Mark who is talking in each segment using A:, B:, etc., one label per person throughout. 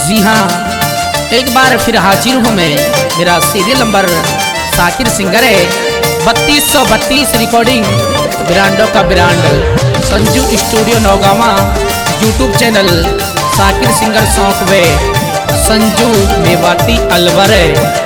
A: जी हाँ, एक बार फिर हाजिर हूँ मैं। मेरा सीरियल नंबर साकिर सिंगर है 3232 रिकॉर्डिंग ब्रांडों का brand Sanju studio Naugawa. YouTube channel Sakir singer शौक वे संजू मेवाती अलवर है।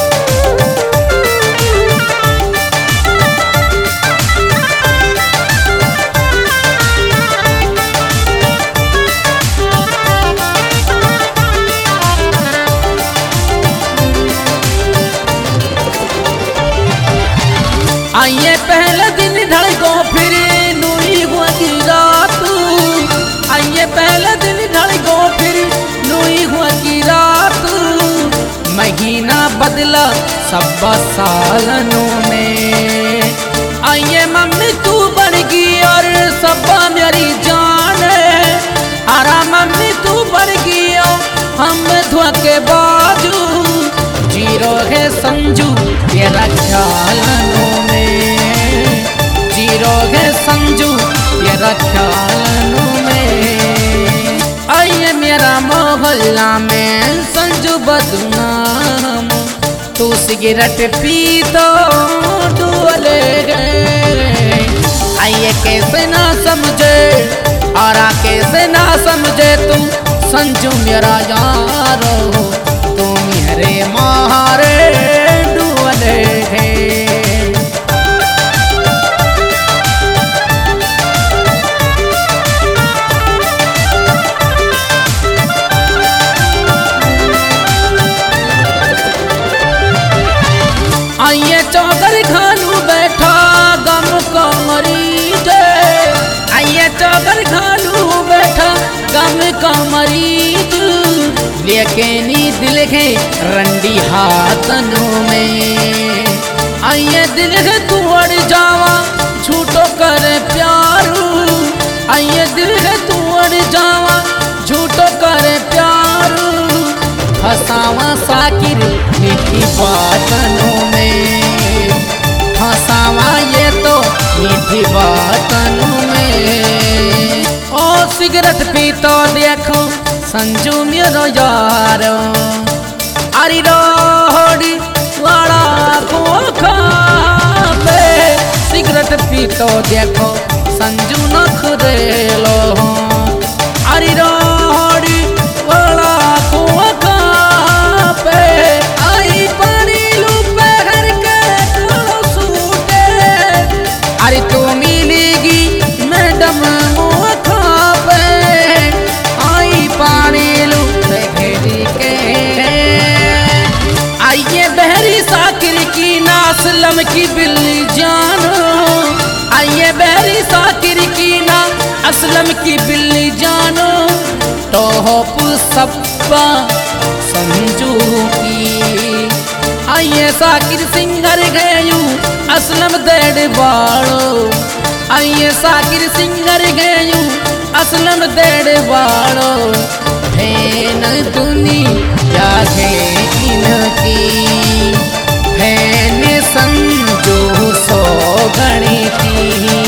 A: आइए पहले दिन ढलको फिर नूरी हुआ की रात। आइए पहले दिन ढलको फिर नूरी हुआ की रात। महीना बदला सब सालनों में। आइए मम्मी तू बन गई और सब मेरी जान है। अरे मम्मी तू बन गई हम धुआ के बाजू। जीरो है संजू तेरा ख्यालों में। जीरो है संजू तेरा ख्यालों में। आइए मेरा मोहल्ला में संजू बदनाम। तू सिगरेट पी तो डुअले गए। आइए कैसे ना समझे और कैसे ना समझे तू संजू मेरा यार हो। तू मेरे मारे डुअले हैं। आइए चौधर खानू बैठा गम का मरीज। आइए चौधर खानू बैठा गम का मरीज। लेकिन दिल है रंडी हाथनों में। आइए दिल है तू अड़ जावा झूठो कर प्यारू। आइए दिल है तू अड़ जावा झूठो कर प्यारू। फसावा साकिर मीठी बातनों में। फसावा ये तो मीठी बातनों में। ओ सिगरेट पी तो देखो संजू मेरो यारो। अरे रोड़ी वाला को खावे। सिगरेट पी तो देखो संजू न खुदेलो। अरे रोड़ी वाला को खावे। आई पानी लूपे घर के तोड़ो सूटे। अरे तू मिलेगी मैडम मुँह खावे। आई पानी लूपे घेरी के। आइए बहरी साकिर की ना असलम की बिल्ली जानो। आइए बहरी साकिर की ना असलम की बिल्ली जानो। टॉप सप्पा संजू की। आइए साकिर सिंगर गयू असलम देड़ बाड़ो। आइए साकिर सिंगर गयू असलम देड़ बाड़ो। फैन दुनिया है इनकी। फैन संजू सो गणी की।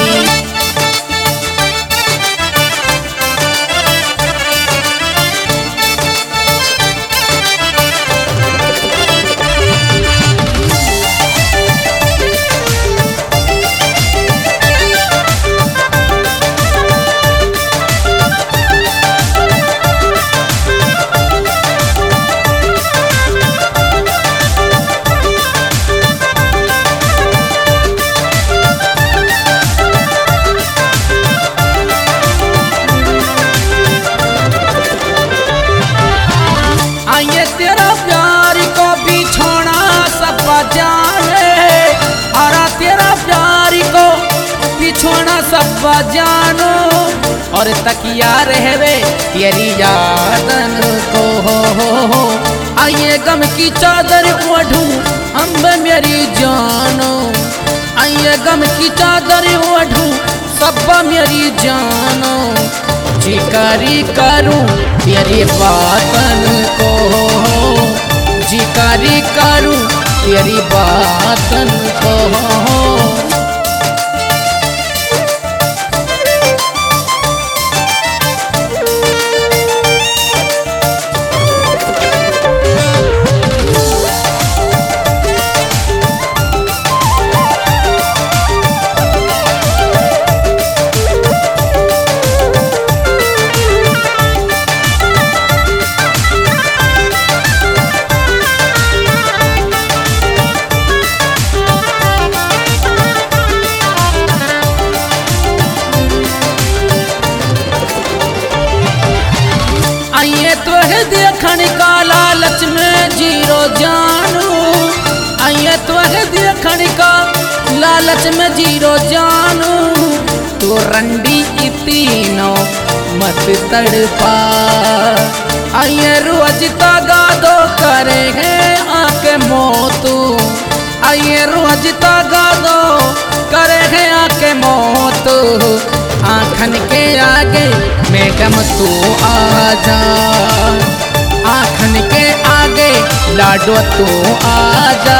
A: आइए तेरा प्यार को बिछोना सब जाने। और तेरा प्यार को बिछोना सब जानो। और तकिया रहवे तेरी यादन को हो। आइए गम की चादर ओढ़ू अम्ब मेरी जानो। आइए गम की चादर ओढ़ू सब मेरी जानो। जिकारी करूं तेरी बातन को। जिकारी करूं तेरी बातन को। तो है देखण का लालच में जीरो जानू, आइए तो है देखण का लालच में जीरो जानू, तो रंडी इतीनो मत तड़पा, आइए रोज तागा दो करे है आके मोतू, आइए रोज तागा दो करे है आके मोतू, आँखन के आगे मैडम तू आजा, आँखन के आगे लाडो तू आजा।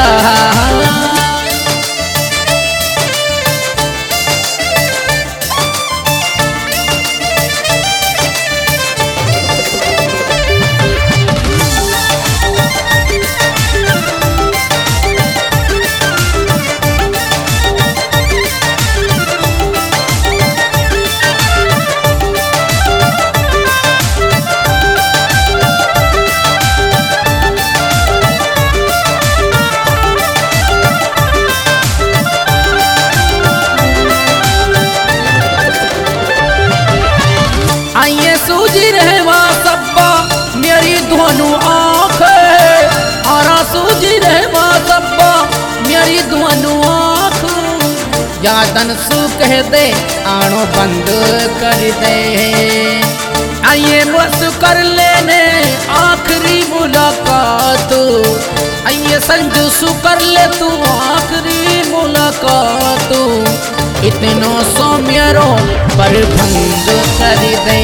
A: सूझी रहवा सब्बा मेरी दोनों आँख, आरा सूझी रहवा सब्बा मेरी दोनों आँख, यादन सू कह दे आनो बंद कर दे, आइए बस कर लेने आखिरी मुलाकात, आइए संजू सू कर ले तू आखिरी मुलाकात, इतनो सो मेरो पर भंग कर दे,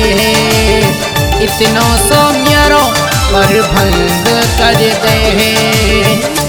A: इतनो सो मेरो पर भंग कर दे।